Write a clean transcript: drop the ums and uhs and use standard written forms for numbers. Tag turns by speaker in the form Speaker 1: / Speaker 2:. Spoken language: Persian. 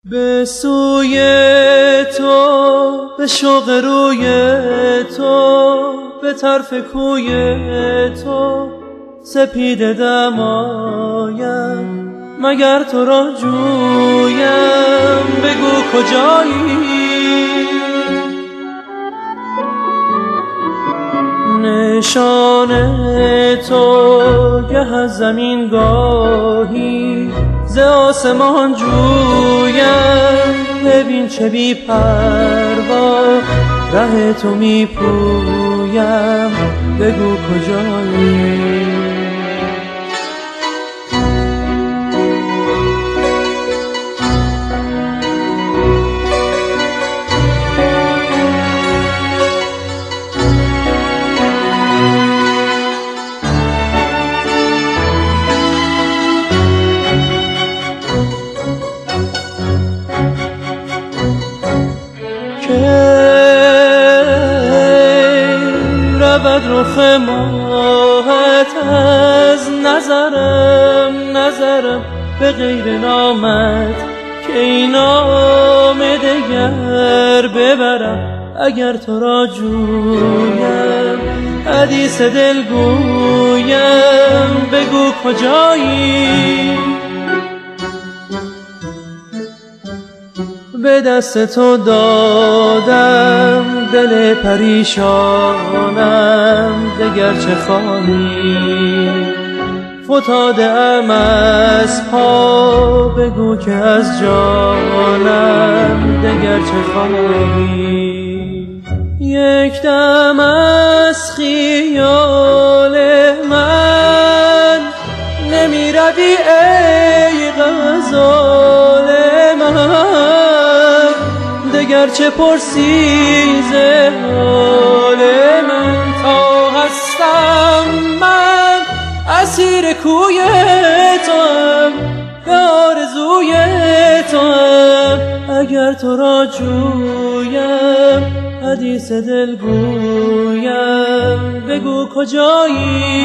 Speaker 1: به سوی تو، به شوق روی تو، به طرف کوی تو سپیده دمایم، مگر تو را جویم بگو کجایی. نشان تو گه از زمین گاهی ز آسمان جویم، ببین چه بی پروا ره تو می پویم بگو کجایی. رود رخ ماهت از نظرم به غیر نامت که این نام دگر ببرم، اگر تو را جویم حدیث دل گویم بگو کجایی. به دست تو دادم دل پریشانم دگر چه خواهی. فتاده ام از پا بگو که از جانم دگر چه خواهی. یک دم از خیال من نمی روی ای غزال من، دگر چه پرسی ز حال من. تا هستم من اسیر کوی توام، به آرزوی توام، اگر تو را جویم حدیث دل گویم بگو کجایی.